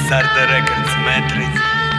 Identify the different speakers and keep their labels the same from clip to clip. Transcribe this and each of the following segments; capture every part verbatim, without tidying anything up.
Speaker 1: Лазарда Рекордс, Мэтрис.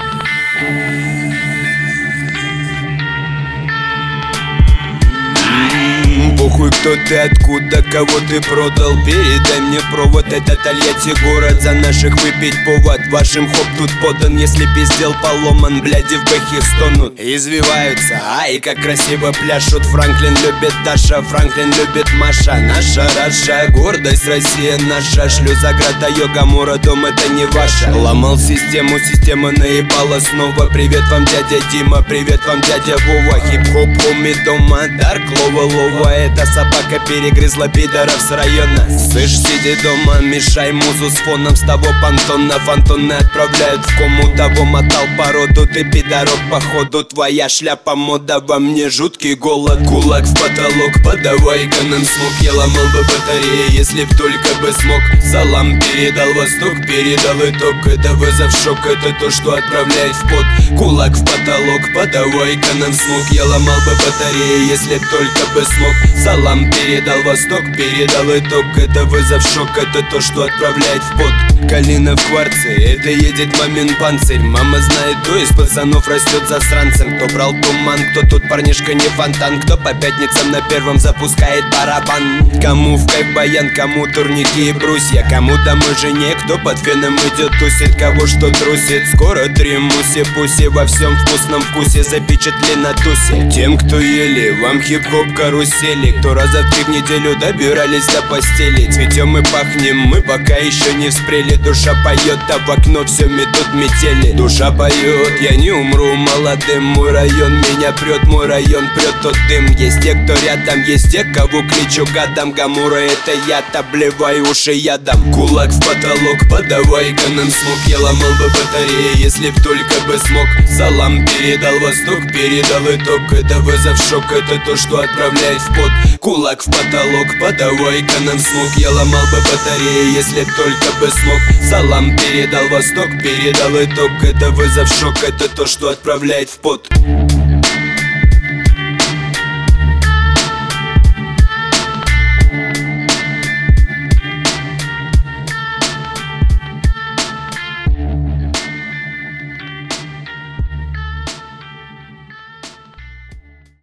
Speaker 2: Похуй, кто ты, откуда, кого ты продал. Передай мне провод, это Тольятти город. За наших выпить повод, вашим хоп тут подан. Если пиздел поломан, бляди в бэхе стонут. Извиваются, ай, как красиво пляшут. Франклин любит Даша, Франклин любит Маша. Наша Раша, гордость Россия наша. Шлюзограда, Йога-Мура, дом это не ваша. Ломал систему, система наебала снова. Привет вам, дядя Дима, привет вам, дядя Вова. Хип-хоп, хоми дома, Дарк, лова, лова. Эта собака перегрызла пидоров с района. Слышь, сиди дома, мешай музу с фоном. С того понтона фантоны отправляют в кому. Того мотал породу, ты пидорок походу. Твоя шляпа мода, во мне жуткий голод. Кулак в потолок, подавай-ка нам смог. Я ломал бы батареи, если б только бы смог. Салам передал восток, передал итог. Это вызов, шок, это то, что отправляет в пот. Кулак в потолок, подавай-ка нам смог. Я ломал бы батареи, если б только бы смог. Салам передал восток, передал итог. Это вызов, шок, это то, что отправляет в пот. Калина в кварце, это едет мамин панцирь. Мама знает, кто из пацанов растет засранцем. Кто брал туман, кто тут парнишка не фонтан. Кто по пятницам на первом запускает барабан. Кому в кайф баян, кому турники и брусья. Кому домой жене, кто под феном идет тусит. Кого что трусит, скоро три муси-пуси. Во всем вкусном вкусе запечатли на тусе. Тем, кто ели, вам хип-хоп карусели. Кто раза в три в неделю добирались до постели. Цветем и пахнем, мы пока еще не вспрели. Душа поет, а в окно все метут метели. Душа поет, я не умру молодым. Мой район меня прет, мой район прет тот дым. Есть те, кто рядом, есть те, кого кличу гадом. Гамура это я, обливай уши ядом. Кулак в потолок, подавай-ка нам смог. Я ломал бы батареи, если б только бы смог. Салам передал восток, передал итог. Это вызов, шок, это то, что отправляет в пот. Кулак в потолок, подавай-ка нам смог. Я ломал бы батареи, если б только бы смог. Салам передал восток, передал итог. Это вызов, шок, это то, что отправляет в пот.